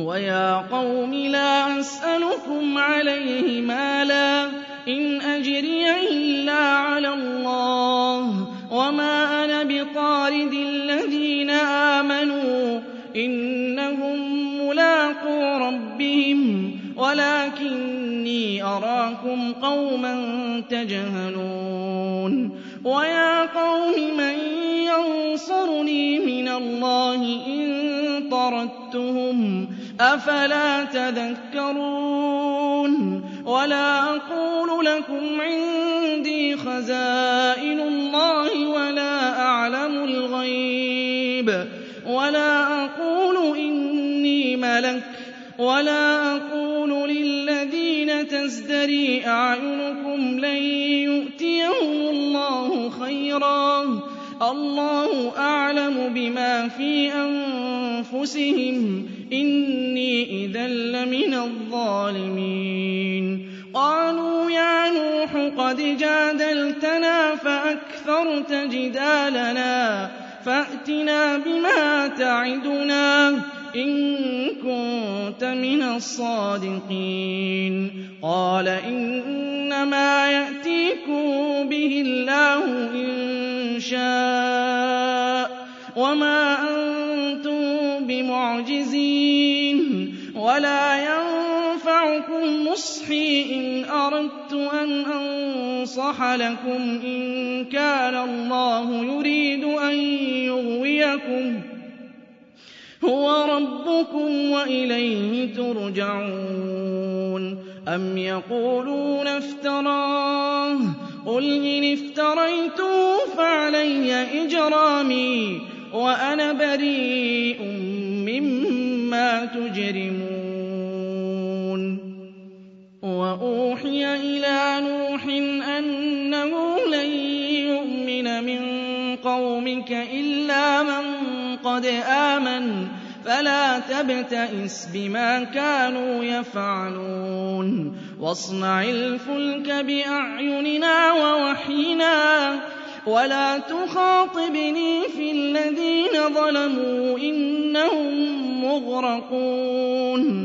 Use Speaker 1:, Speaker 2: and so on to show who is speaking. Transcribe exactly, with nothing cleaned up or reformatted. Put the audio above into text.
Speaker 1: وَيَا قَوْمِ لَا أَسْأَلُكُمْ عَلَيْهِ مَالًا ۖ إِنْ أَجْرِيَ إِلَّا عَلَى اللَّهِ ۖ وَمَا أَنَا بِطَارِدِ الَّذِينَ آمَنُوا ۚ إِنَّهُم مُّلَاقُو رَبِّهِمْ وَلَٰكِنِّي أَرَاكُمْ قَوْمًا تَجْهَلُونَ وَيَا قَوْمِ مَن يَنصُرُنِي مِنَ اللَّهِ إِن طَرَدتُّهُمْ ۚ أَفَلَا تَذَكَّرُونَ وَلَا أَقُولُ لَكُمْ عِندِي خَزَائِنُ اللَّهِ وَلَا أَعْلَمُ الْغَيْبَ وَلَا أَقُولُ إِنِّي مَلَكٌ وَلَا أَقُولُ لِلَّذِينَ تَزْدَرِي أَعْيُنُكُمْ لَن يُؤْتِيَهُمُ اللَّهُ خَيْرًا ۖ اللَّهُ أَعْلَمُ بِمَا فِي أَنفُسِهِمْ ۖ إِنِّي إِذًا لَّمِنَ الظَّالِمِينَ قَالُوا يَا نُوحُ قَدْ جَادَلْتَنَا فَأَكْثَرْتَ جِدَالَنَا فَأْتِنَا بِمَا تَعِدُنَا إِن كُنتَ مِنَ الصَّادِقِينَ قَالَ إِنَّمَا يَأْتِيكُم بِهِ اللَّهُ إِن شَاءَ وَمَا أَنتُم بِمُعْجِزِينَ وَلَا يَنفَعُكُمْ نُصْحِي إِنْ أَرَدتُّ أَنْ أَنصَحَ لَكُمْ إِن كَانَ اللَّهُ يُرِيدُ أَن يُغْوِيَكُمْ هُوَ رَبُّكُمْ وَإِلَيْهِ تُرْجَعُونَ أَمْ يَقُولُونَ افْتَرَاهُ ۖ قُلْ إِنِ افْتَرَيْتُهُ فَعَلَيَّ إِجْرَامِي وَأَنَا بَرِيءٌ مِّمَّا تُجْرِمُونَ وَأُوحِيَ إِلَىٰ نُوحٍ أَنَّهُ لَن يُؤْمِنَ مِن قَوْمِكَ إِلَّا مَن قَدْ آمَنَ فَلَا تَبْتَئِسْ بِمَا كَانُوا يَفْعَلُونَ وَاصْنَعِ الْفُلْكَ بِأَعْيُنِنَا وَوَحْيِنَا وَلَا تُخَاطِبْنِي فِي الَّذِينَ ظَلَمُوا إِنَّهُم مُّغْرَقُونَ